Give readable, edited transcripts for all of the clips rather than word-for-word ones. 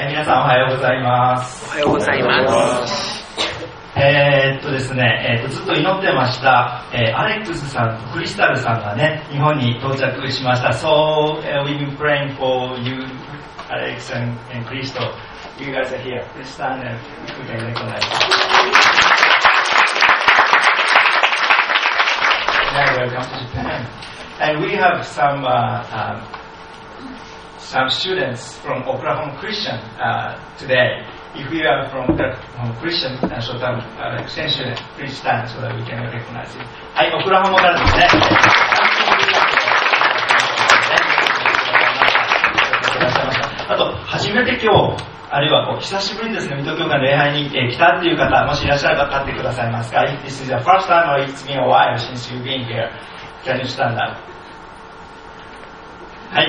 皆さんおはようございます。 おはようございます。 ですね、ずっと祈ってました、アレックスさんとクリスタルさんがね、日本に到着しました。So, we've been praying for you, Alex and Cristo. You guys are here. Please stand and we can recognize you. Welcome to Japan. And we have some students from Oklahoma Christian today. If you are from Christian, so same student, please stand so that we can recognize you. はい、オクラホマからですね。あと、初めて今日、あるいは久しぶりにですね、水戸教会の礼拝に来たっていう方、もしいらっしゃる方、立ってくださいますか？ If this is the first time or it's been a while since you've been here, can you stand up? はい、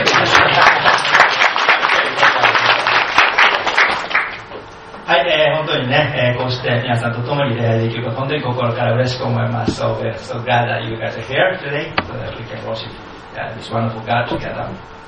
はい、本当にね、こうして皆さんと共に礼拝できること、本当に心から嬉しく思います。So we're so glad that you guys are here today, so that we can worship this wonderful God together.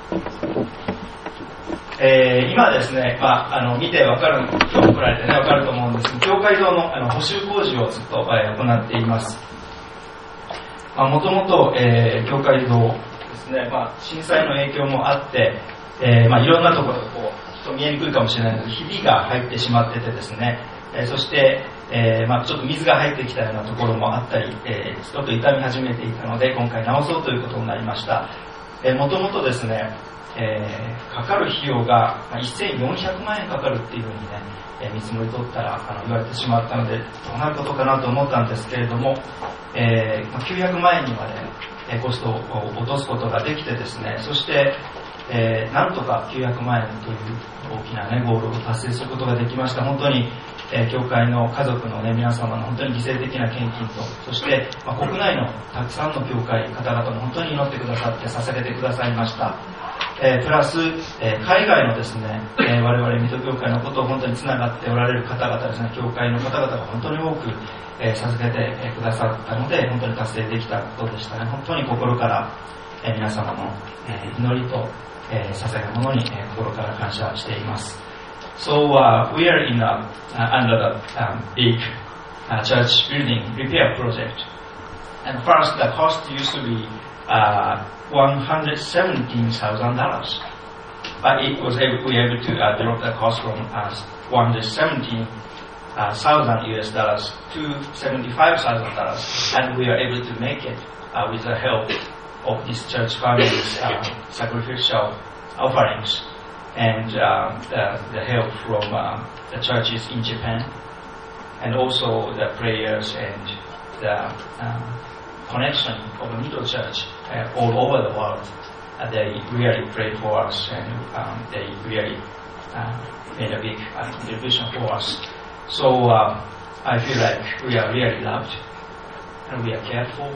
今ですね、見てわかる、今日来られてね、わかると思うんですけど、教会堂の補修工事をずっと、行っています。もともと、教会堂ですね、震災の影響もあって、いろんなところで人見えにくいかもしれないので、ひびが入ってしまっててですね、そして、ちょっと水が入ってきたようなところもあったり、ちょっと傷み始めていたので、今回直そうということになりました。もともとですね、かかる費用が1400万円かかるっていうふうにね、見積もり取ったら言われてしまったので、どうなることかなと思ったんですけれども、900万円にまでコストを落とすことができてですね、そして、なんとか900万円という大きな、ね、ゴールを達成することができました。本当に、教会の家族の、ね、皆様の本当に犠牲的な献金と、そして、国内のたくさんの教会方々も本当に祈ってくださって捧げてくださいました。プラス、海外のですね、我々水戸教会のことを本当につながっておられる方々ですね、教会の方々が本当に多く、授けてくださったので、本当に達成できたことでしたね。本当に心から、皆様の、祈りと、捧げるものに、心から感謝しています。So, we are in under the big church building repair project. And first, the cost used to be $117,000. But we were able to drop the cost from $117,000 to $75,000. And we are able to make it with the help of this church family's sacrificial offerings and the help from the churches in Japan, and also the prayers and the connection of the Middle Church all over the world. They really prayed for us, and they really made a big contribution for us. So I feel like we are really loved, and we are cared for,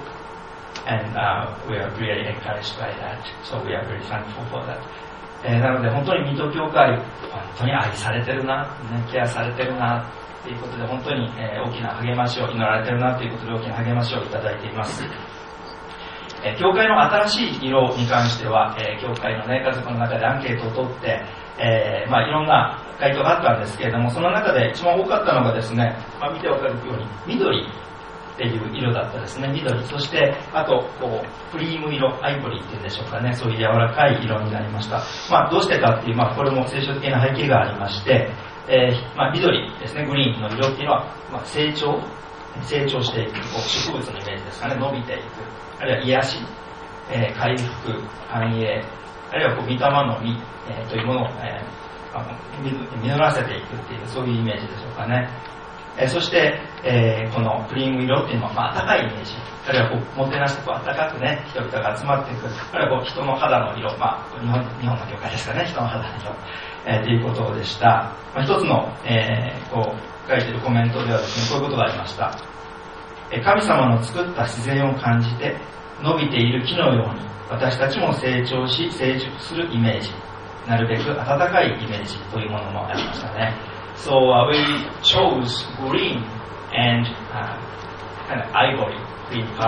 and we are really encouraged by that. So we are very thankful for that. なので本当に水戸教会、本当に愛されてるな、ケアされてるなということで、本当に大きな励ましを、祈られてるなということで大きな励ましをいただいています。教会の新しい色に関しては、教会の、ね、家族の中でアンケートを取って、いろんな回答があったんですけれども、その中で一番多かったのがですね、見てわかるように緑っていう色だったですね。緑、そしてあとクリーム色、アイボリーっていうんでしょうかね、そういう柔らかい色になりました。どうしてかっていう、これも聖書的な背景がありまして、緑ですね、グリーンの色っていうのは、成長していく、植物のイメージですかね、伸びていく、あるいは癒し、回復、繁栄、あるいは御霊の実、というものを、実らせていくっていう、そういうイメージでしょうかね。そして、このクリーム色っていうのは、暖かいイメージ、あるいはもてなして暖かくね、人々が集まっていく、あるいは人の肌の色、日本の教会ですかね、人の肌の色、ということでした。一つの、書いているコメントではですね、こういうことがありました。神様の作った自然を感じて、伸びている木のように、私たちも成長し、成熟するイメージ、なるべく暖かいイメージというものもありましたね。So we chose green and kind of ivory green color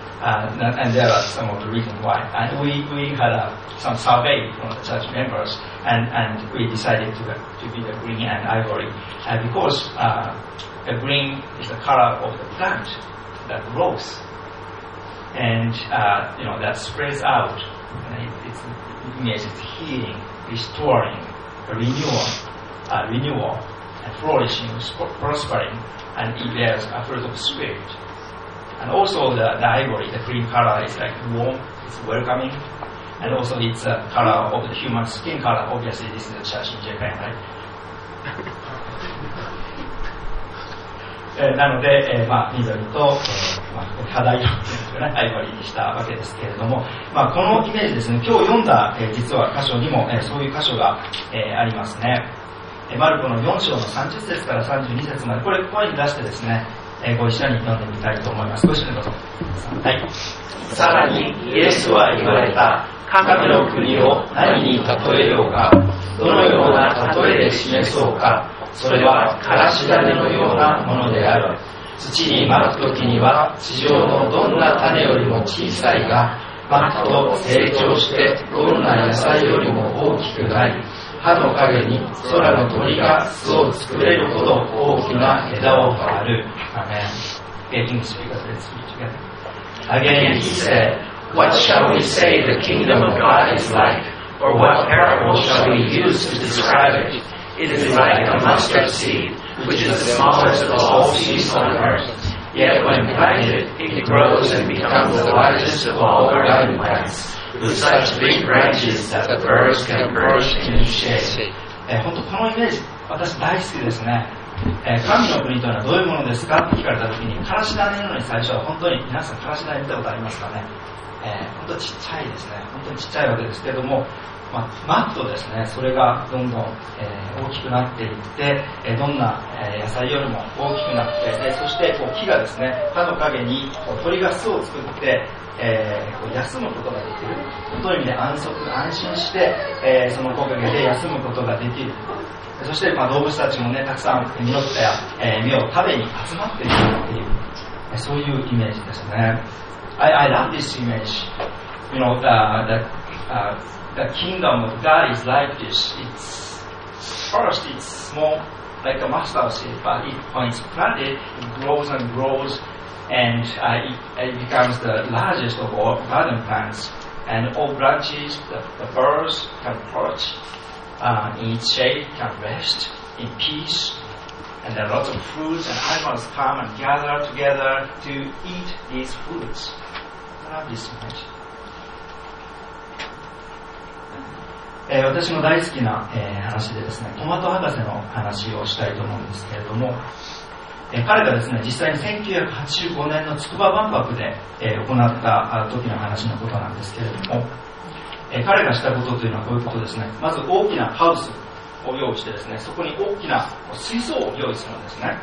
and there are some of the reasons why. And we had some survey from the church members, and we decided to be the green and ivory because the green is the color of the plant that grows, and that spreads out. And it's image is healing, restoring, renewal, and flourishing, prospering, and it bears a fruit of spirit. And also the ivory, the green color is like warm, it's welcoming, and also it's a color of the human skin color. Obviously, this is a church in Japan, right? なので、緑と、肌色っていうんですかね、アイボリーにしたわけですけれども、このイメージですね、今日読んだ、実は箇所にも、そういう箇所が、ありますね。マルコの4章の30節から32節まで、これ声に出してですね、ご一緒に読んでみたいと思います。ご一緒にどうぞ。はい。さらにイエスは言われた。神の国を何に例えようか、どのような例えで示そうか、それはからし種のようなものである。土にまくときには地上のどんな種よりも小さいが、まくと成長してどんな野菜よりも大きくなり、葉の陰に空の鳥が巣を作れるほど大きな枝を張る。Again he said, What shall we say the kingdom of God is like? Or what parable shall we use to describe it? It is like a mustard seed, which is the smallest of all seeds on earth. Yet when planted, it grows and becomes the largest of all garden plants, with such big branches that the birds can perch in its shade. 本当このイメージ、私大好きですね。神の国というのはどういうものですかって聞かれたときに、からし種なのに最初は本当に皆さんからし種見たことありますかね。本当ちっちゃいですね。本当にちっちゃいわけですけども、まくとですね、それがどんどん、大きくなっていって、どんな、野菜よりも大きくなって、そして木がですね、葉の陰に鳥が巣を作って、休むことができる。という意味で安心して、その木陰で休むことができる。そして動物たちもね、たくさん実った実を食べに集まっているっていう、そういうイメージですね。I love this image. You know, the kingdom of God is like this. First it's small, like a mustard seed, but when it's planted, it grows and grows, and it becomes the largest of all garden plants. And all branches, the birds can perch in its shade, can rest in peace. And there are lots of fruits, and animals come and gather together to eat these fruits. I love this image. 私の大好きな、話でですね、トマト博士の話をしたいと思うんですけれども、彼がですね、実際に1985年の筑波万博で、行った時の話のことなんですけれども、彼がしたことというのはこういうことですね。まず大きなハウスを用意してですね、そこに大きな水槽を用意するんですね。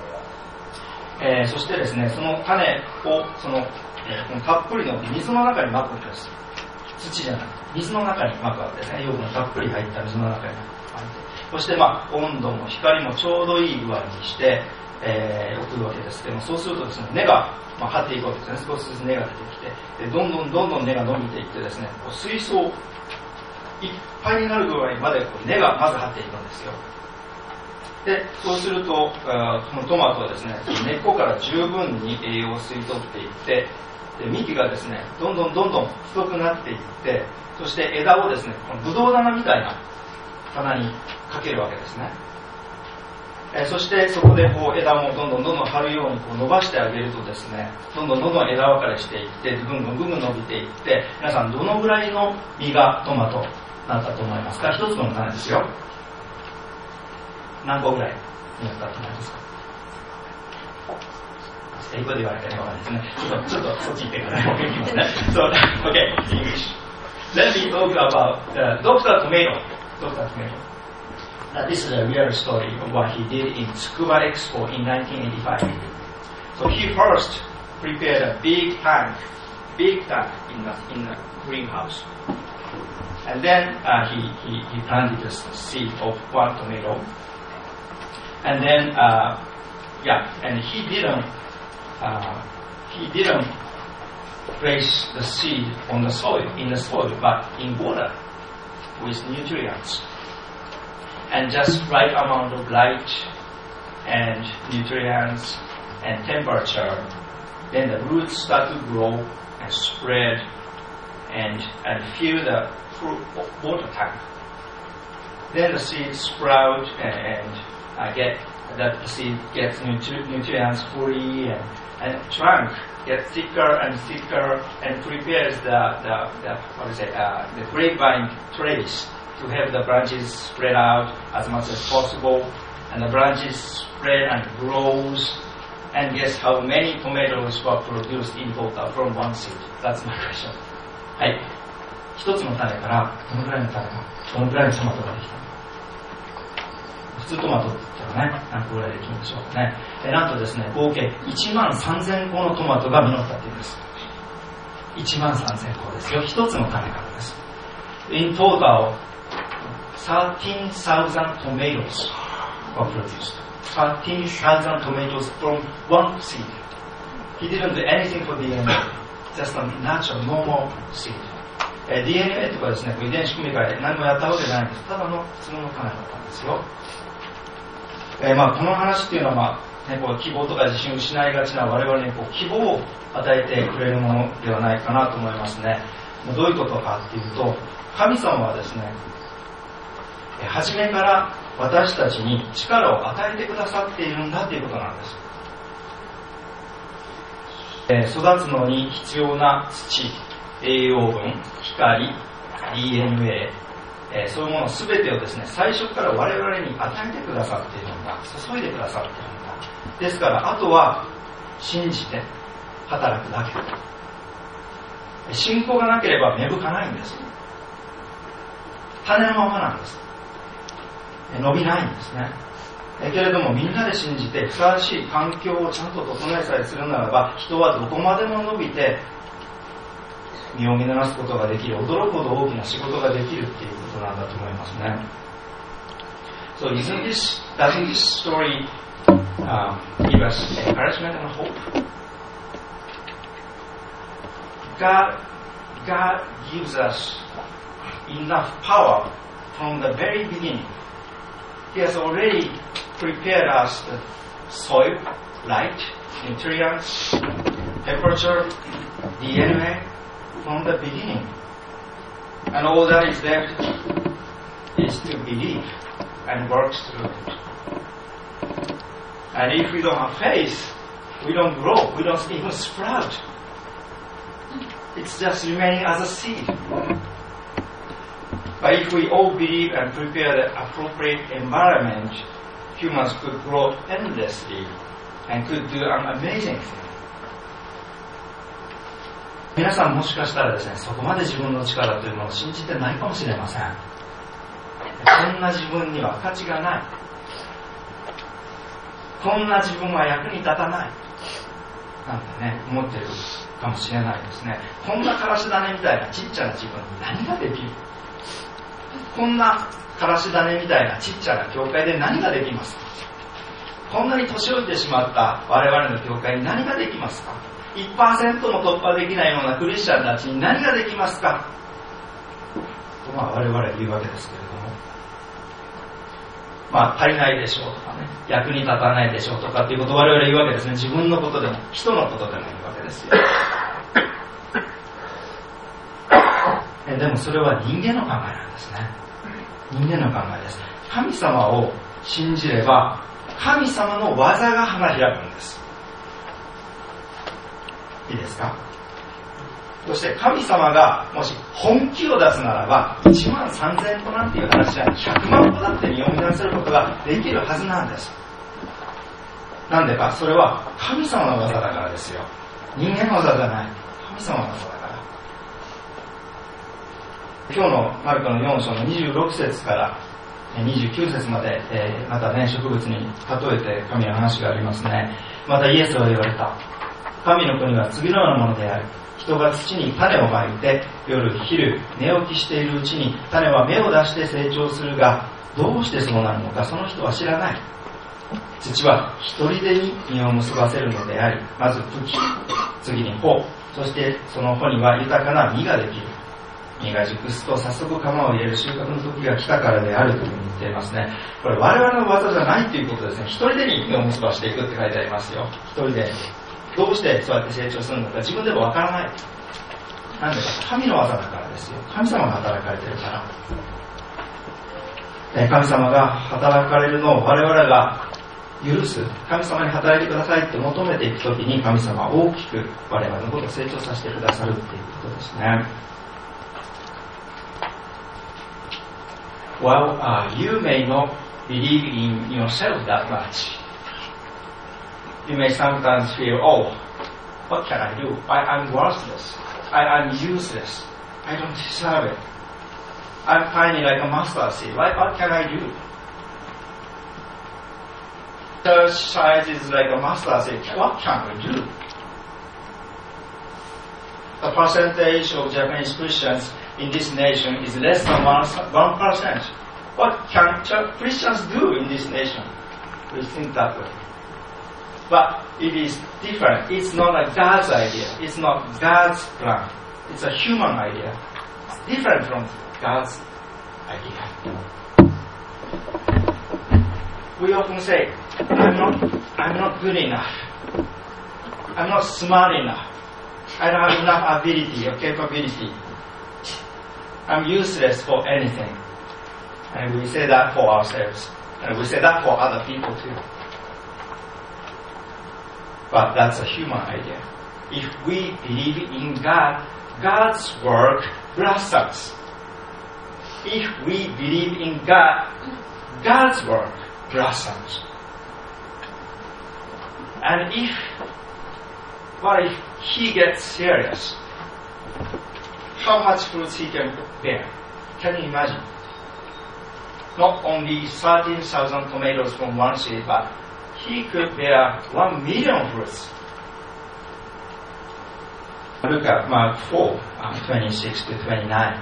そしてですね、その種をたっぷりの水の中にまくんです。土じゃなくて水の中にまくわけですね。養分たっぷり入った水の中にまいて、そして温度も光もちょうどいい具合にして送るわけですけども、そうするとですね、根が張っていくわけですね。少しずつ根が出てきて、どんどん根が伸びていってですね、水槽いっぱいになるぐらいまで根がまず張っていくんですよ。で、そうするとこのトマトはですね、根っこから十分に栄養を吸い取っていって、で幹がですね、どんどん太くなっていって、そして枝をですね、このブドウ棚みたいな棚にかけるわけですね。そしてそこで枝もどんどん張るように伸ばしてあげるとですね、どんどん枝分かれしていって、ぐんぐん伸びていって、皆さんどのぐらいの実がトマトなったと思いますか？一つの種ですよ。何個ぐらいになったと思いますか？英語で言われたらわかんないですね。ちょっとそっち行ってから僕行きますね。So, okay, English. Let me talk about Dr. Tomato. Dr. Tomato. This is a real story of what he did in Tsukuba Expo in 1985. So he first prepared a big tank in the greenhouse. And then he planted the seed of one tomato. And then, and he didn't place the seed on the soil, in the soil, but in water with nutrients. And just right amount of light and nutrients and temperature, then the roots start to grow and spread and fill the water tank. Then the seed sprout and the seed gets nutrients fully, and trunk gets thicker and thicker and prepares the grapevine trace to have the branches spread out as much as possible, and the branches spread and grows. And guess how many tomatoes were produced in total from one seed? That's my question. はい。一つの種からどのくらいの種が、どのくらいのトマトができたのか。普通トマトって言ったらね、何個ぐらいできるんでしょうかね。なんとですね、合計13,000個のトマトが実ったっていうんです。13,000個ですよ。一つの種からです。In total, 13,000 tomatoes were produced. 13,000 tomatoes from one seed. He didn't do anything for DNA, just a natural, normal seed. DNA とかですね、遺伝子組み換え、何もやったわけじゃないんです。ただの普通の種だったんですよ。この話っていうのは、希望とか自信を失いがちな我々に希望を与えてくれるものではないかなと思いますね。どういうことかっていうと、神様はですね、初めから私たちに力を与えてくださっているんだということなんです。育つのに必要な土、栄養分、光、DNA、そういうもの全てをですね、最初から我々に与えてくださっているんだ、注いでくださっているんだ。ですからあとは信じて働くだけ。信仰がなければ芽吹かないんです。種のままなんです。伸びないんですね。けれどもみんなで信じてふさわしい環境をちゃんと整えさえするならば、人はどこまでも伸びて身を実らすことができる、驚くほど大きな仕事ができるっていうことなんだと思いますね。So doesn't this story give us encouragement and hope? God gives us enough power from the very beginning. He has already prepared us the soil, light, nutrients, temperature, DNA from the beginning. And all that is left is to believe and work through it. And if we don't have faith, we don't grow, we don't even sprout. It's just remaining as a seed. But if we all believe and prepare the appropriate environment, humans could grow endlessly and could do an amazing thing. 皆さんもしかしたらですね、そこまで自分の力というものを信じてないかもしれません。こんな自分には価値がない。こんな自分は役に立たない。なんてね、思ってるかもしれないですね。こんなからし種みたいなちっちゃな自分に何ができる？こんなからし種みたいなちっちゃな教会で何ができますか？こんなに年老いてしまった我々の教会に何ができますか？ 1% も突破できないようなクリスチャンたちに何ができますか？と我々は言うわけですけれども、足りないでしょうとかね、役に立たないでしょうとかっていうことを我々言うわけですね。自分のことでも人のことでも言うわけですよ。でもそれは人間の考えなんですね。人間の考えです。神様を信じれば神様の技が花開くんです。いいですか？そして神様がもし本気を出すならば13,000個なんていう話は100万個だって身を乱せることができるはずなんです。なんでか？それは神様の技だからですよ。人間の技じゃない。神様の技だから。今日のマルコの4章の26節から29節まで、またね、植物に例えて神の話がありますね。またイエスは言われた。神の国は次のようなものである。人が土に種をまいて、夜昼寝起きしているうちに種は芽を出して成長するが、どうしてそうなるのかその人は知らない。土は一人でに実を結ばせるのであり、まず茎、次に穂、 そしてその穂には豊かな実ができる。実が熟すと早速釜を入れる収穫の時が来たからであるというふうに言っていますね。これ我々の技じゃないということですね。一人でに実を結ばしていくって書いてありますよ。一人で。どうしてそうやって成長するのか自分でもわからない。なんでか、神の技だからですよ。神様が働かれているから。神様が働かれるのを我々が許す。神様に働いてくださいって求めていくときに神様は大きく我々のことを成長させてくださるっていうことですね。Well, you may not believe in yourself that much. You may sometimes feel, oh, what can I do? I'm worthless. I'm useless. I don't deserve it. I'm tiny like a mustard seed. What can I do? Church size is like a mustard seed. What can we do? The percentage of Japanese Christians in this nation is less than 1%. What can Christians do in this nation? We think that way. But it is different. It's not a God's idea. It's not God's plan. It's a human idea. It's different from God's idea. We often say, I'm not good enough. I'm not smart enough. I don't have enough ability or capability. I'm useless for anything. And we say that for ourselves. And we say that for other people too. But that's a human idea. If we believe in God, God's work blossoms. If we believe in God, God's work blossoms. And if he gets serious, how much fruits he can bear? Can you imagine? Not only 13,000 tomatoes from one seed, but he could bear 1 million fruits. Look at Mark 4, 26 to 29.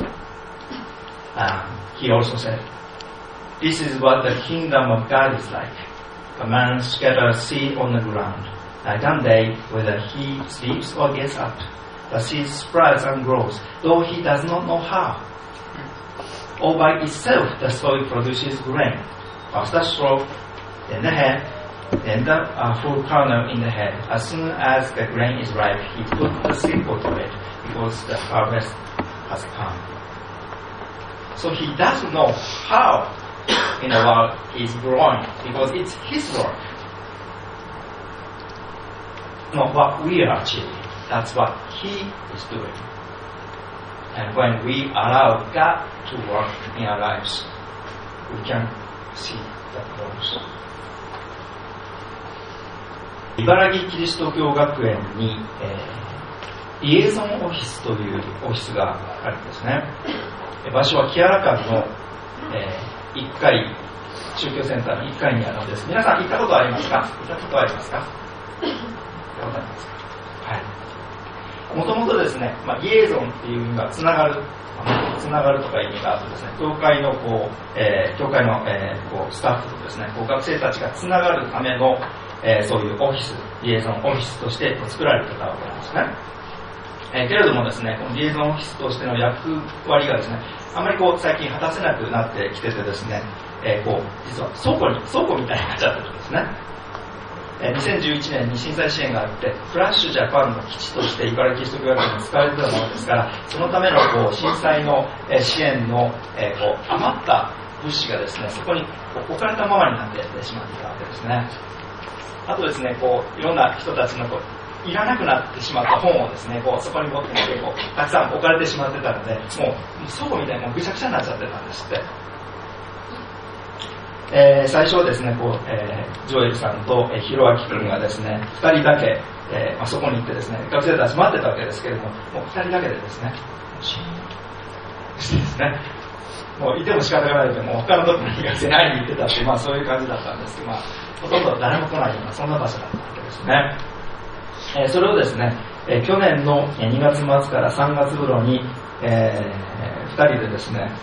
He also said, this is what the kingdom of God is like. A man scatters seed on the ground. Night and day, whether he sleeps or gets up, the seed spreads and grows, though he does not know how. All by itself, the soil produces grain. First the stroke, then the head, then the full kernel in the head. As soon as the grain is ripe, he puts the sickle to it, because the harvest has come. So he doesn't know how in the world he's growing, because it's his work. Not what we are achieving. That's what he is doing. And when we allow God to work in our lives, we can see the growth. 茨城キリスト教学園に、リエゾンオフィスというオフィスがあるんですね。場所は木原館の、1階、宗教センターの1階にあるのです。皆さん行ったことありますか？行ったことありますか？はい。もともとですね、リエゾンっていう意味がつながるとかいう意味があってですね、教会のスタッフとですね、学生たちがつながるための、そういうオフィス、リエゾンオフィスとして作られてたわけなんですね。けれどもですね、このリエゾンオフィスとしての役割がですね、あまり最近果たせなくなってきててですね、実は倉庫みたいになっちゃってるんですね。2011年に震災支援があって、フラッシュジャパンの基地として茨城キリスト教学園に使われていたものですから、そのための震災の支援の余った物資がですね、そこに置かれたままになってしまっていたわけですね。あとですね、いろんな人たちのいらなくなってしまった本をですね、そこに持ってきてたくさん置かれてしまってたので、もう倉庫みたいにぐちゃぐちゃになっちゃってたんですって。最初はですね、ジョエルさんとヒロアキ君がですね、2人だけ、そこに行ってですね、学生たち待ってたわけですけれども、もう2人だけでですね、してですね、もういても仕方がないので、もう他のところに学生に会いに行ってたって、そういう感じだったんですけど、ほとんど誰も来ないような、そんな場所だったわけですね。それをですね、去年の2月末から3月頃に、2人でですね、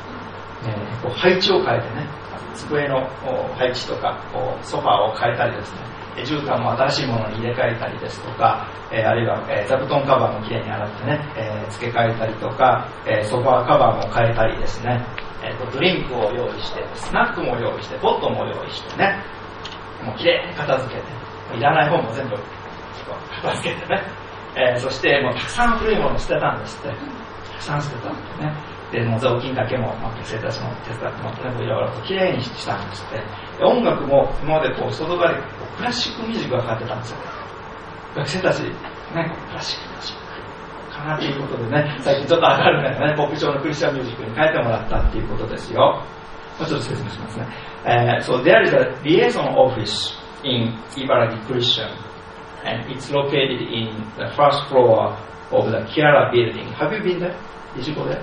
配置を変えてね、机の配置とかソファーを変えたりですね、 絨毯も新しいものに入れ替えたりですとか、あるいは、座布団カバーもきれいに洗ってね、付け替えたりとか、ソファーカバーも変えたりですね、ドリンクを用意して、スナックも用意して、ポットも用意してね、もうきれいに片付けて、いらない本も全部片付けてね、そしてもうたくさん古いものを捨てたんですって。たくさん捨てたんでね。で、もう雑巾だけも、学生たちも手伝ってもらってね、いろいろときれいにしたんですって。で、音楽も今まで外側でクラシックミュージックがかかってたんですよ。学生たち、ね、クラシックかなっていうことでね、最近ちょっと上がるんだよね、ポップ調のクリスチャンミュージックに変えてもらったっていうことですよ。もうちょっと説明しますね。So there is a liaison office in Ibaraki Christian, and it's located in the first floor of the Kiara building. Have you been there? Did you go there?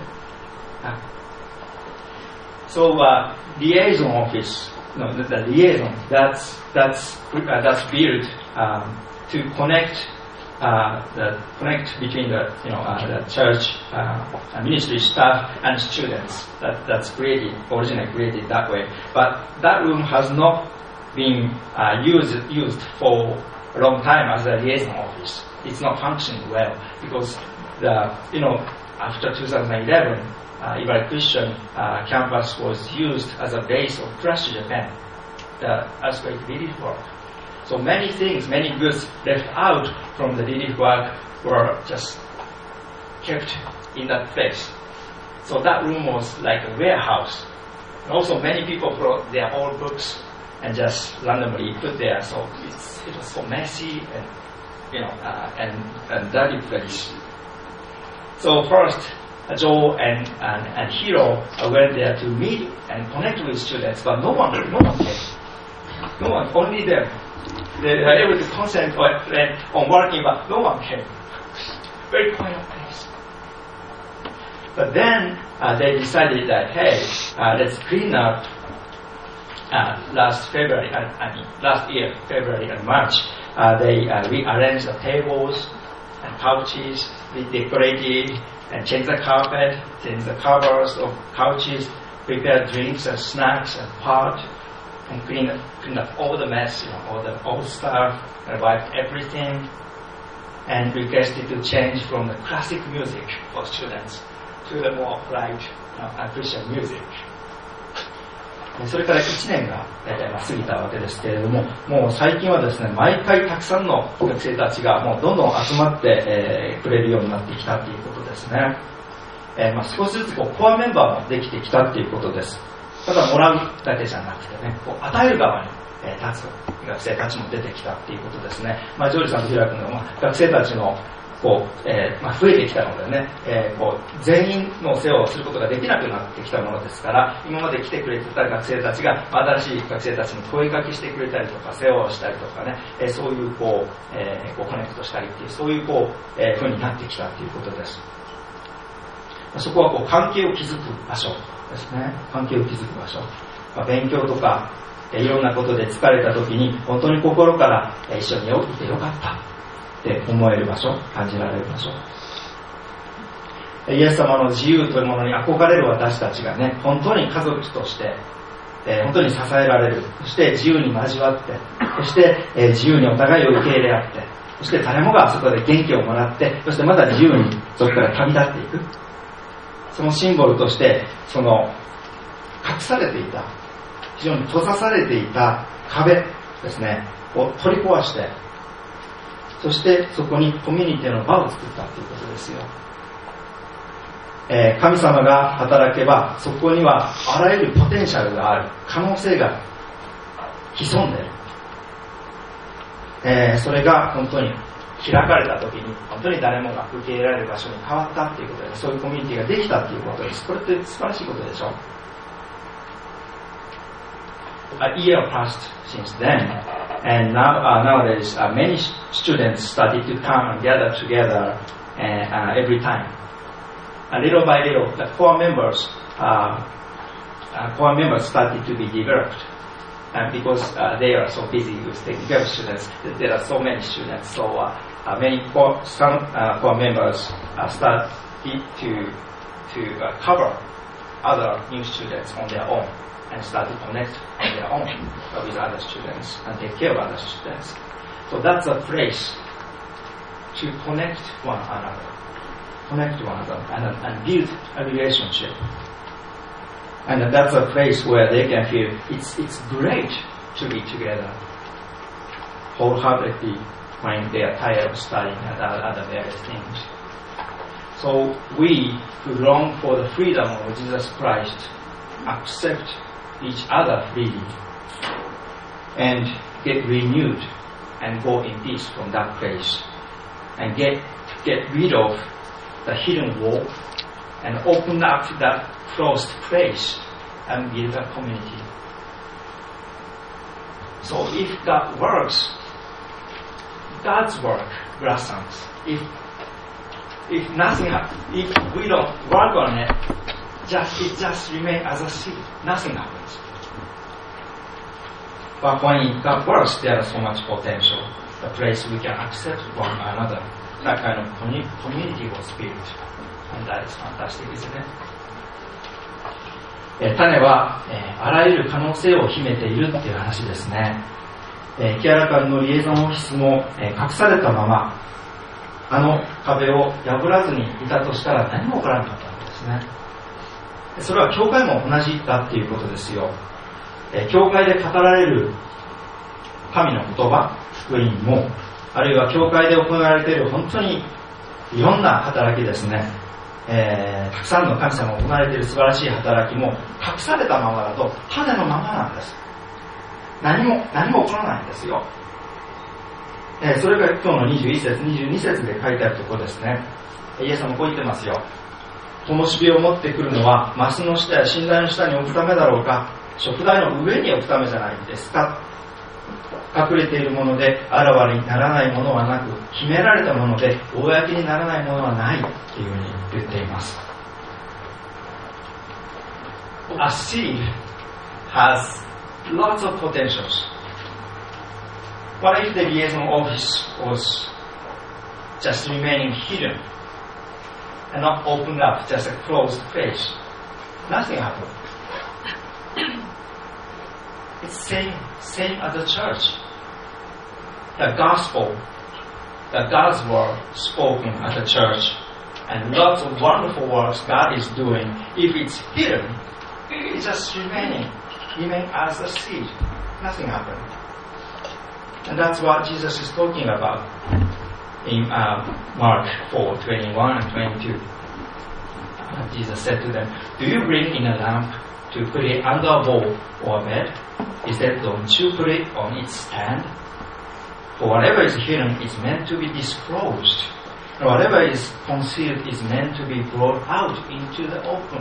So liaison office, no, the liaison that's built to connect between the church ministry staff and students. That's originally created that way. But that room has not been used for a long time as a liaison office. It's not functioning well because after 2011, Ibaraki Christian campus was used as a base of Crash Japan, the earthquake relief work. So many things, many goods left out from the relief work were just kept in that place. So that room was like a warehouse. And also many people brought their old books and just randomly put there. So it was so messy and dirty place. So first, Joe and Hiro went there to meet and connect with students, but no one came. No one, only them. They were able to concentrate on working, but no one came. Very quiet place. But then they decided that, hey, let's clean up. Last year, February and March, they rearranged the tables and couches, redecorated and changed the carpet, changed the covers of couches, prepared drinks and snacks and pot, and cleaned up all the mess, all the old stuff, and wiped everything, and requested to change from the classic music for students to the more light Christian music. それから1年が大体過ぎたわけですけれども、もう最近はですね、毎回たくさんの学生たちがもうどんどん集まってくれるようになってきたということですね。少しずつコアメンバーもできてきたということです。ただもらうだけじゃなくてね、与える側に立つ学生たちも出てきたということですね。ジョージさんと平君の学生たちの増えてきたのでね、全員の世話をすることができなくなってきたものですから、今まで来てくれてた学生たちが新しい学生たちに声かけしてくれたりとか世話をしたりとかね、そういうコネクトしたりっていうそういう風になってきたということです。そこは関係を築く場所ですね。関係を築く場所。勉強とかいろんなことで疲れた時に本当に心から一緒にいてよかったって思える場所、感じられる場所。イエス様の自由というものに憧れる私たちがね、本当に家族として、本当に支えられる。そして自由に交わって、そして、自由にお互いを受け入れ合って、そして誰もがそこで元気をもらって、そしてまた自由にそこから旅立っていく。そのシンボルとして、その隠されていた、非常に閉ざされていた壁ですね、を取り壊して、そしてそこにコミュニティの場を作ったということですよ。神様が働けばそこにはあらゆるポテンシャルがある、可能性が潜んでいる。それが本当に開かれた時に本当に誰もが受け入れられる場所に変わったということで、そういうコミュニティができたということです。これって素晴らしいことでしょう。A year passed since then, and nowadays many students started to come and gather together every time. Little by little, the core members started to be developed, and because they are so busy with taking care of students, there are so many students. So some core members started to cover other new students on their own and start to connect on their own with other students and take care of other students. So that's a place to connect one another and build a relationship. And that's a place where they can feel it's great to be together wholeheartedly when they are tired of studying and other various things. So we who long for the freedom of Jesus Christ accept each other freely and get renewed and go in peace from that place and get rid of the hidden wall and open up that closed place and build a community. So if that works, God's work blossoms. If we don't work on it, it just remains as a seed. Nothing happens. But when God works, there is so much potential. A place we can accept one another. That kind of community was built. And that is fantastic, isn't it? 種は、あらゆる可能性を秘めているっていう話ですね。キアラカンのリエゾンオフィスも、隠されたままあの壁を破らずにいたとしたら何も起こらなかったわけですね。それは教会も同じだっていうことですよ。教会で語られる神の言葉、福音も、あるいは教会で行われている本当にいろんな働きですね、たくさんの神様が行われている素晴らしい働きも隠されたままだと種のままなんです。何も起こらないんですよ。それが今日の21節、22節で書いてあるところですね。イエス様こう言ってますよ。灯火を持ってくるのはマスの下や寝台の下に置くためだろうか、食台の上に置くためじゃないですか。隠れているものであらわにならないものはなく、秘められたもので公にならないものはないというふうに言っています。A seed has lots of potentials. What if the liaison office was just remaining hidden and not opened up, just a closed place? Nothing happened. It's same as the church. The gospel, the God's word spoken at the church, and lots of wonderful works God is doing. If it's hidden, it's just remain as a seed. Nothing happened. And that's what Jesus is talking about in Mark 4:21 and 22. Jesus said to them, "Do you bring in a lamp to put it under a bowl or a bed? Instead, don't you put it on its stand? For whatever is hidden is meant to be disclosed, and whatever is concealed is meant to be brought out into the open."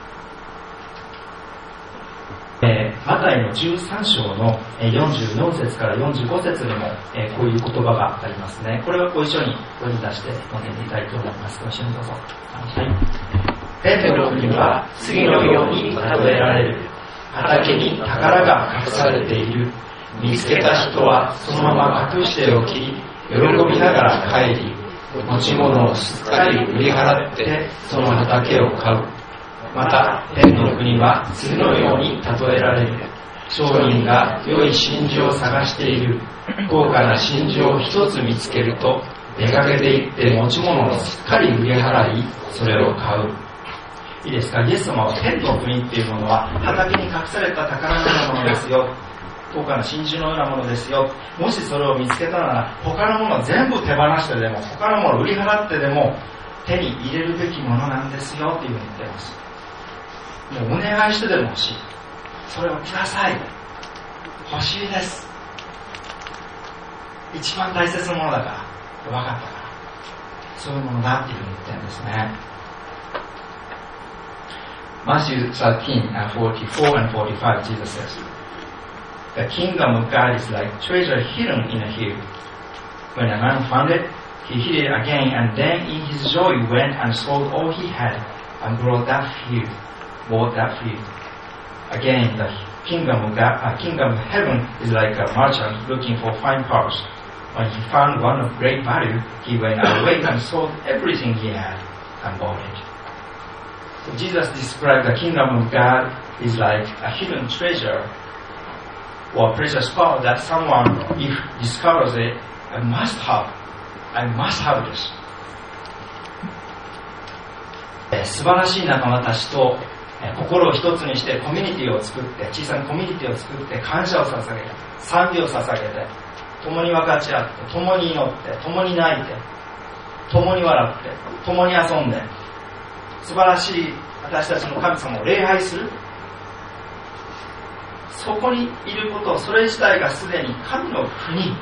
マタイの13章の44節から45節にもこういう言葉がありますね。これはご一緒に声に出して読んでみたいと思います。ご一緒にどうぞ。はい。天の国は次のように例えられる。畑に宝が隠されている。見つけた人はそのまま隠しておき、喜びながら帰り、持ち物をすっかり売り払ってその畑を買う。また天の国は次のように例えられる。商人が良い真珠を探している。高価な真珠を一つ見つけると、出かけて行って持ち物をすっかり売り払い、それを買う。いいですか。イエス様は天の国っていうものは畑に隠された宝のようなものですよ。高価な真珠のようなものですよ。もしそれを見つけたなら他のものを全部手放してでも、他のものを売り払ってでも手に入れるべきものなんですよっていうふうに言っています。もうお願いしてでも欲しい。それをください。欲しいです。一番大切なものだから分かったから、そういうものだっていうふうに言ってるんですね。Matthew 13:44 and 45, Jesus says, "The kingdom of God is like treasure hidden in a hill. When a man found it, he hid it again, and then in his joy went and sold all he had and bought that field. Again, the kingdom of heaven is like a merchant looking for fine pearls. When he found one of great value, he went away and sold everything he had and bought it." Jesus described the kingdom of God is like a hidden treasure or precious pearl that someone, if discovers it, I must have this. 素晴らしい仲間たちと心を一つにしてコミュニティを作って、小さなコミュニティを作って感謝を捧げて、賛美を捧げて、共に分かち合って、共に祈って、共に泣いて、共に笑って、共に遊んで、素晴らしい私たちの神様を礼拝する。そこにいること、それ自体がすでに神の国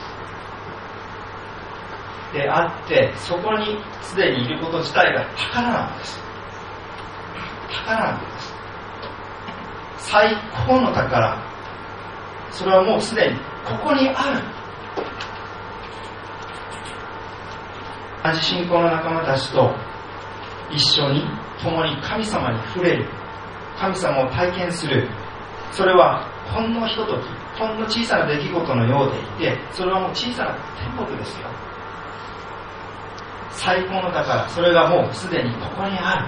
であって、そこにすでにいること自体が宝なんです。宝なんです。最高の宝。それはもうすでにここにある。同じ信仰の仲間たちと一緒に共に神様に触れる、神様を体験する。それはほんのひととき、ほんの小さな出来事のようでいて、それはもう小さな天国ですよ。最高の宝、それがもうすでにここにある。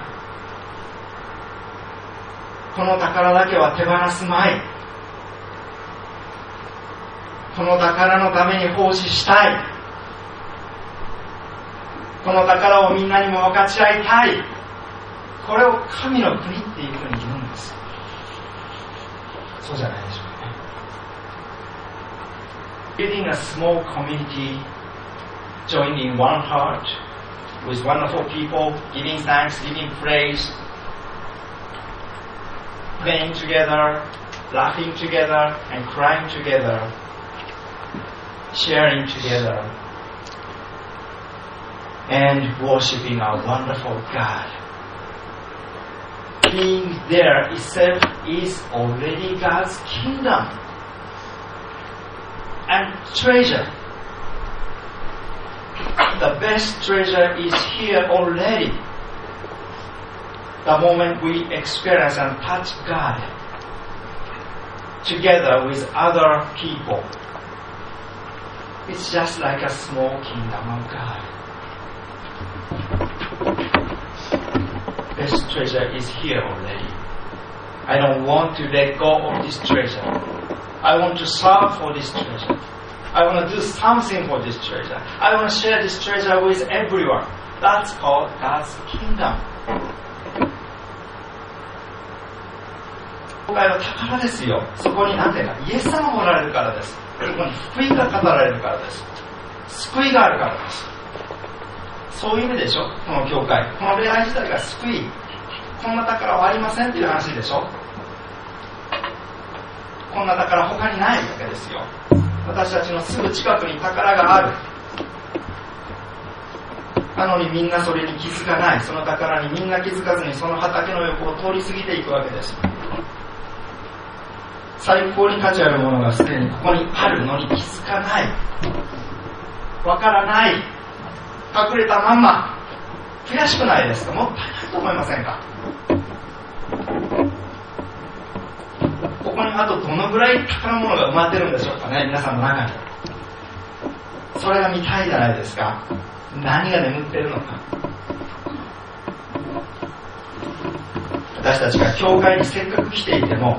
この宝だけは手放すまい。この宝のために奉仕したい。この宝をみんなにも分かち合いたい。これを神の国っていうふうに言うんです。そうじゃないでしょうね。Building a small community, joining in one heart with wonderful people, giving thanks, giving praise, playing together, laughing together, and crying together, sharing together, and worshiping our wonderful God. Being there itself is already God's kingdom and treasure. The best treasure is here already. The moment we experience and touch God together with other people, it's just like a small kingdom of God. This treasure is here already. I don't want to let go of this treasure. I want to serve for this treasure. I want to do something for this treasure. I want to share this treasure with everyone. That's called God's kingdom. 教会の宝ですよ。そこに何ていうか、イエス様がおられるからです。そこに福音が語られるからです。救いがあるからです。そういう意味でしょ、この教会。この礼拝自体が救い。こんな宝はありませんっていう話でしょ。こんな宝他にないわけですよ。私たちのすぐ近くに宝がある。なのにみんなそれに気づかない。その宝にみんな気づかずにその畑の横を通り過ぎていくわけです。最高に価値あるものがすでにここにあるのに気づかない。わからない。隠れたまんま。悔しくないですか？もったいないと思いませんか？ここにあとどのぐらい宝物が埋まってるんでしょうかね、皆さんの中に。それが見たいじゃないですか。何が眠ってるのか。私たちが教会にせっかく来ていても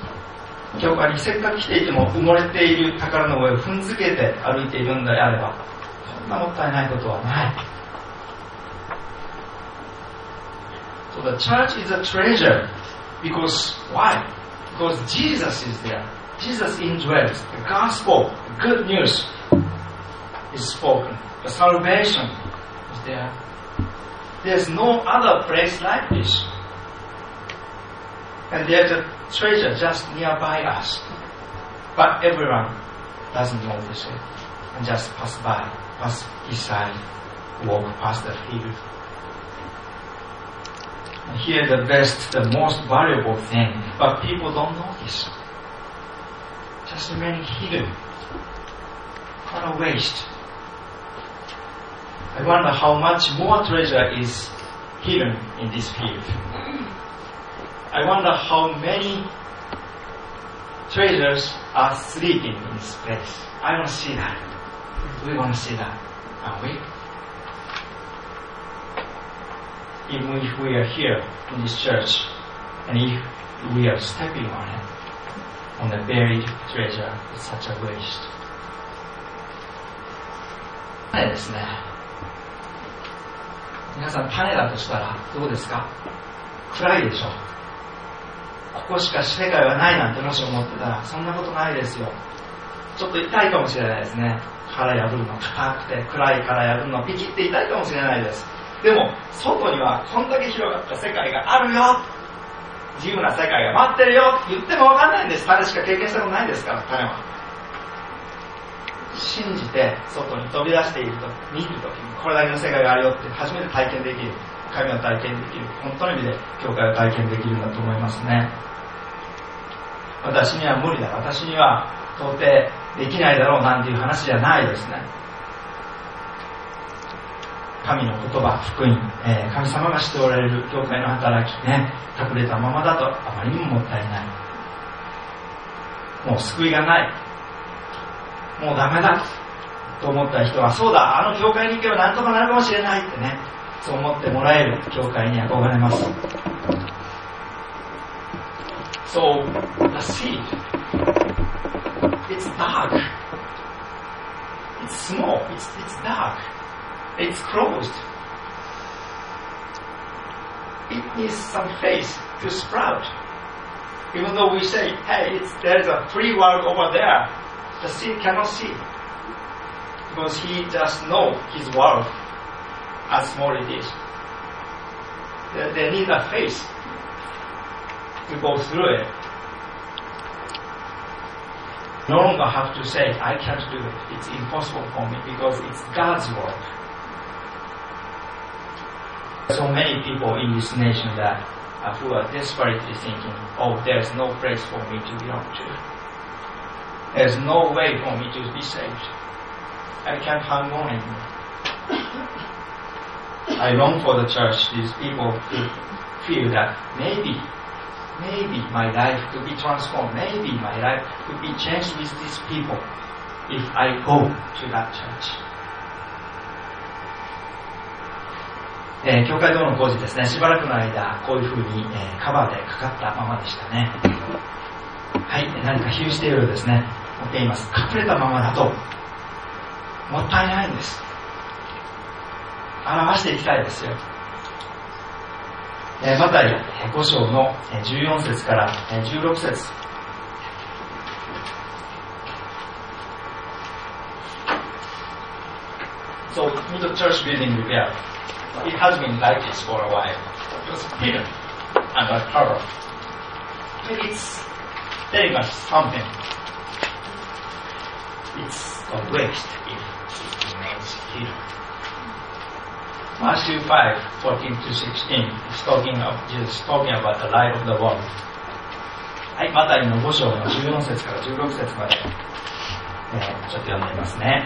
埋もれている宝の上を踏んづけて歩いているんであれば、こんなもったいないことはない。So the church is a treasure because why? Because Jesus is there. Jesus indwells. The gospel, the good news is spoken. The salvation is there. There's no other place like this. And there's a treasure just nearby us. But everyone doesn't notice it and just pass by, pass beside, walk past the field. And here the best, the most valuable thing, but people don't notice. Just remaining hidden. What a waste. I wonder how much more treasure is hidden in this field. I wonder how many treasures are sleeping in this place. I want to see that. We want to see that, aren't we? even if we are here in this church, and if we are stepping on it, on the buried treasure, it's such a waste. 種ですね。皆さん種だとしたらどうですか？暗いでしょ。ここしか世界はないなんてもし思ってたらそんなことないですよ。ちょっと痛いかもしれないですね。殻破るの硬くて暗い殻破るのピキって痛いかもしれないです。でも外にはこんだけ広がった世界があるよ、自由な世界が待ってるよって言っても分かんないんです。種しか経験したことないですから。種は信じて外に飛び出していると見るときにこれだけの世界があるよって初めて体験できる、神を体験できる、本当の意味で教会を体験できるんだと思いますね。私には無理だ、私には到底できないだろうなんていう話じゃないですね。神の言葉、福音、神様がしておられる教会の働きね、隠れたままだとあまりにももったいない。もう救いがない、もうダメだと思った人は、そうだ、あの教会に行けば何とかなるかもしれないってね、そう思ってもらえる教会に憧れます。So, the seed, it's dark, it's small, it's dark, it's closed. It needs some faith to sprout. Even though we say, hey, there's a free world over there, the seed cannot see. Because he just knows his world, as small it is. They need a faith to go through it. No longer have to say, I can't do it, it's impossible for me, because it's God's work. So many people in this nation that who are desperately thinking, oh, there's no place for me to belong to. There's no way for me to be saved. I can't hang on anymore. I long for the church, these people who feel that maybe my life could be transformed, maybe my life could be changed with these people if I go to that church. 教会堂の工事ですね、しばらくの間こういう風に、カバーでかかったままでしたね。はい、何か比喩しているようですね。持っています。隠れたままだともったいないんです。表していきたいですよ。マタイ5章の14節から16節。So, in the church building repair, it has been like this for a while. It was hidden under cover. It's telling us something. It's a waste if it remains hidden. Matthew 5:14-16 Jesus talking about the light of the world. はい、マタイの5章の14節から16節まで、ちょっと読んでみますね。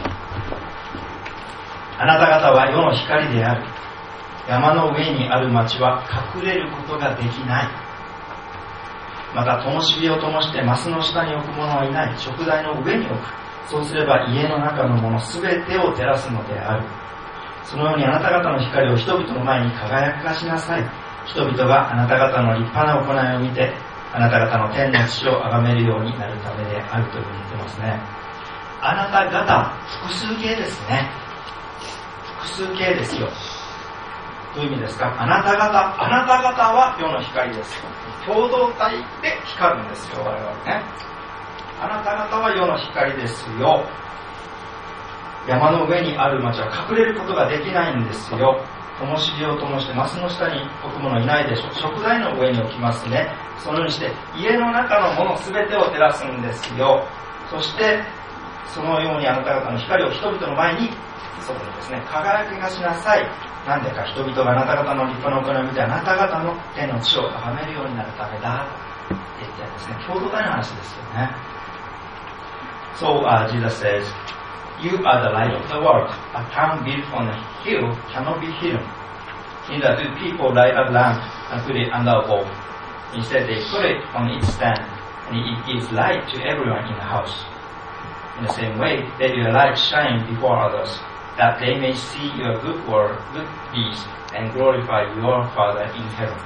あなた方は世の光である。山の上にある町は隠れることができない。また灯火を灯してマスの下に置く者はいない。食台の上に置く。そうすれば家の中のものすべてを照らすのである。そのようにあなた方の光を人々の前に輝かしなさい。人々があなた方の立派な行いを見て、あなた方の天の父を崇めるようになるためであるというふうに言ってますね。あなた方、複数形ですね。複数形ですよ。どういう意味ですか？あなた方は世の光です。共同体で光るんですよ、我々ね。あなた方は世の光ですよ。山の上にある町は隠れることができないんですよ。灯火を灯してマスの下に置く者いないでしょう。食材の上に置きますね。そのようにして家の中のものすべてを照らすんですよ。そしてそのようにあなた方の光を人々の前にそうですね、輝かしなさい。なんでか、人々があなた方の立派な行いを見てあなた方の天の地を崇めるようになるためだと言ってですね、共同体の話ですよね。So, Jesus says, You are the light of the world. A town built on a hill cannot be hidden. Neither do people light a lamp and put it under a bowl. Instead, they put it on its stand, and it gives light to everyone in the house. In the same way, let your light shine before others, that they may see your good deeds and glorify your Father in heaven.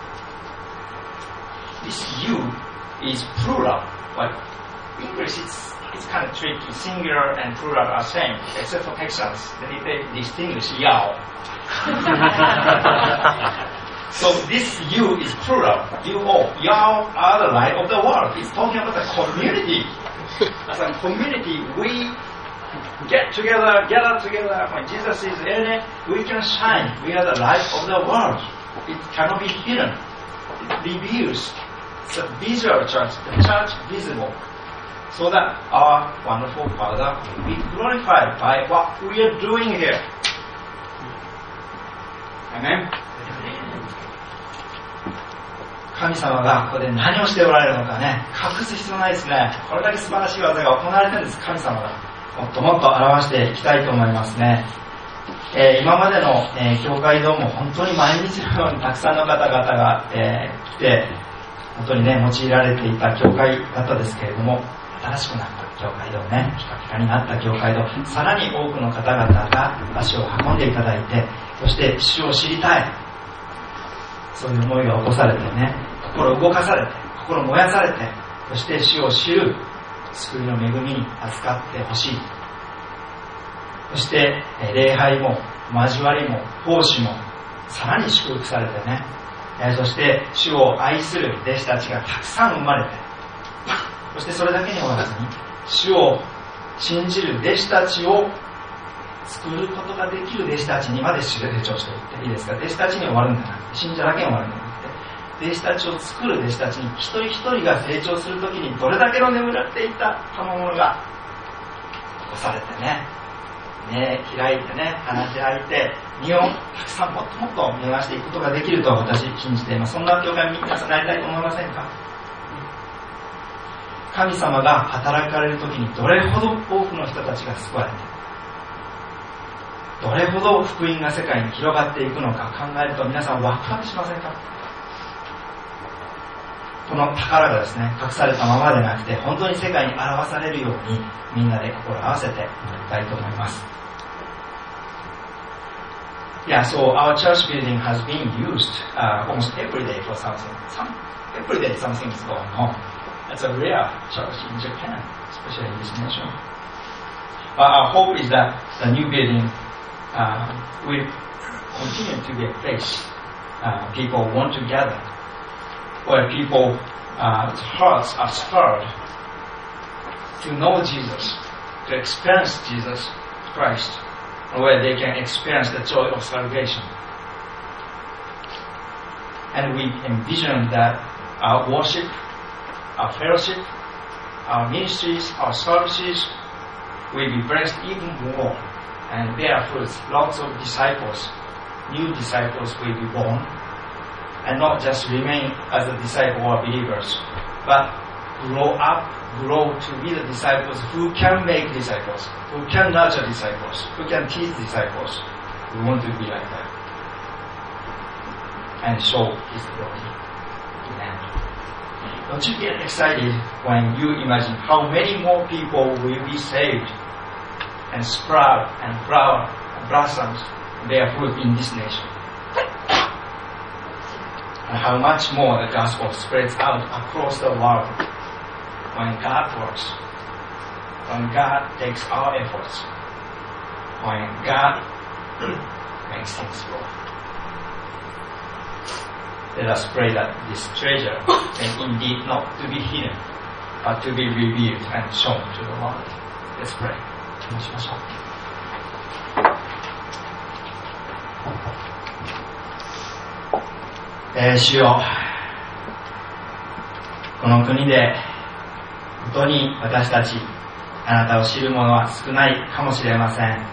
This you is plural, but English it's kind of tricky. Singular and plural are same, except for Texans. They distinguish Yao. So this you is plural. You all, Yao are the light of the world. It's talking about the community. As a community, we gather together. When Jesus is in it, we can shine. We are the light of the world. It cannot be hidden. It reveals the visual church, the church visible, so that our wonderful Father will be glorified by what we are doing here. Amen. 神様がここで何をしておられるのかね、隠す必要ないですね。これだけ素晴らしい技が行われてるんです。神様がもっともっと表していきたいと思いますね。今までの、教会堂も本当に毎日のようにたくさんの方々が、来て本当にね用いられていた教会だったですけれども、新しくなった教会堂ね、ピカピカになった教会堂、さらに多くの方々が足を運んでいただいて、そして主を知りたい、そういう思いが起こされてね、心動かされて、心燃やされて、そして主を知る救いの恵みに預かってほしい。そして礼拝も交わりも奉仕もさらに祝福されてね、そして主を愛する弟子たちがたくさん生まれて、そしてそれだけに終わらずに主を信じる弟子たちを作ることができる弟子たちにまで主で成長していっていいですか。弟子たちに終わるんじゃなくて、信者だけに終わるんじゃなくて、弟子たちを作る弟子たちに一人一人が成長するときにどれだけの眠られていた賜物が起こされてね、目開いてね、花開いて身をたくさんもっともっと見逃していくことができると私信じています。そんな教会に皆さんなりたいと思いませんか。神様が働かれるときにどれほど多くの人たちが救われて、どれほど福音が世界に広がっていくのか考えると皆さんワクワクしませんか。この宝がですね、隠されたままでなくて本当に世界に表されるようにみんなで心を合わせて祈りたいと思います。Yeah, so our church building has been used almost every day for something. Every day something is going on. It's a rare church in Japan, especially in this nation. Our hope is that the new building will continue to be a place people want to gather, where people's hearts are spurred to know Jesus, to experience Jesus Christ, where they can experience the joy of salvation. And we envision that our worship, our fellowship, our ministries, our services will be blessed even more and bear fruits. Lots of disciples, new disciples will be born, and not just remain as a disciple or believers, but grow to be the disciples who can make disciples, who can nurture disciples, who can teach disciples. We want to be like that and show His glory. Amen. Don't you get excited when you imagine how many more people will be saved and sprout and flower and blossom and bear fruit in this nation? And how much more the gospel spreads out across the world when God works, when God takes our efforts, when God makes things grow. Let us pray that this treasure may indeed not to be hidden, but to be revealed and shown to the world. Let's pray. 主よ、この国で本当に私たちあなたを知る者は少ないかもしれません。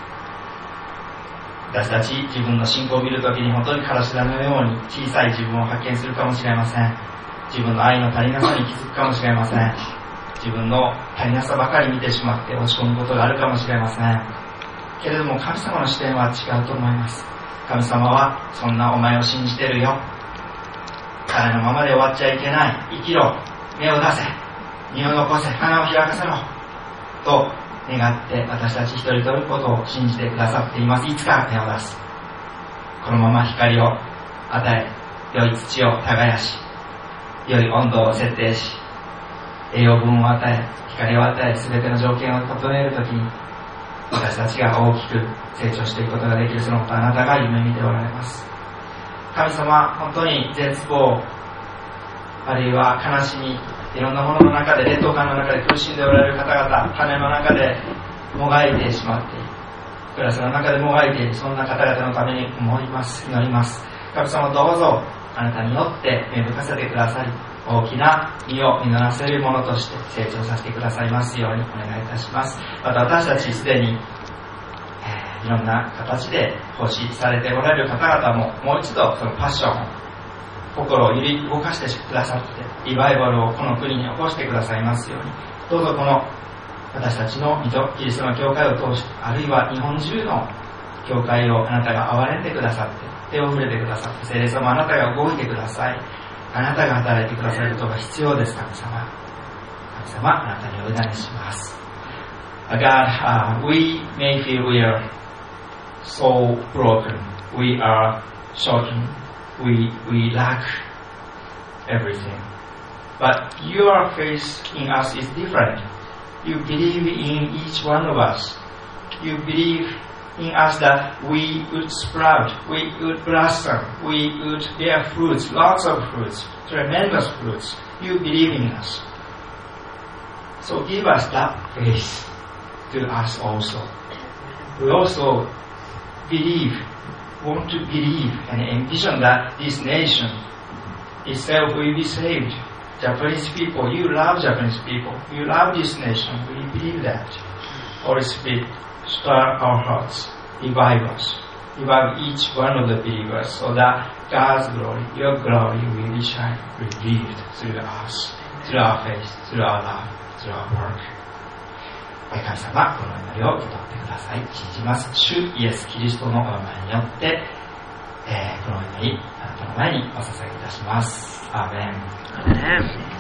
私たち自分の信仰を見るときに本当にからしらのように小さい自分を発見するかもしれません。自分の愛の足りなさに気づくかもしれません。自分の足りなさばかり見てしまって落ち込むことがあるかもしれません。けれども神様の視点は違うと思います。神様はそんなお前を信じてるよ、彼のままで終わっちゃいけない、生きろ、芽を出せ、実を残せ、花を開かせろと願って私たち一人一人ことを信じてくださっています。いつか芽を出す、 このまま光を与え、良い土を耕し、良い温度を設定し、栄養分を与え、光を与え、すべての条件を整えるときに、私たちが大きく成長していくことができる、そのことをあなたが夢見ておられます。神様、本当に絶望、あるいは悲しみ、いろんなものの中で、劣等感の中で苦しんでおられる方々、種の中でもがいてしまっている、クラスの中でもがいている、そんな方々のために祈ります。神様、どうぞあなたによって芽吹かせてくださり、大きな実を実らせるものとして成長させてくださいますようにお願いいたします。また私たちすでに、いろんな形で奉仕されておられる方々も、もう一度そのパッションを、心を揺り動かしてくださって、リバイバルをこの国に起こしてくださいますように、どうぞこの私たちのキリストの教会を通して、あるいは日本中の教会をあなたが憐れんでくださって、手を触れてくださって、聖霊様あなたが動いてください。あなたが働いてくださることが必要です。神様あなたにお委ねします。God, we may feel we are so broken, we are shortened, we lack everything. But your faith in us is different. You believe in each one of us. You believe in us that we would sprout, we would blossom, we would bear fruits, lots of fruits, tremendous fruits. You believe in us. So give us that faith to us also. We also want to believe and envision that this nation itself will be saved. Japanese people, you love Japanese people. You love this nation. We believe that. Holy Spirit, stir our hearts. Revive us. Revive each one of the believers so that God's glory, your glory will be shine, revealed through us, through our faith, through our love, through our work. 神様、この祈りを受け取ってください。信じます。主イエス・キリストのお名前によって、この祈り、あなたの前にお捧げいたします。アーメン。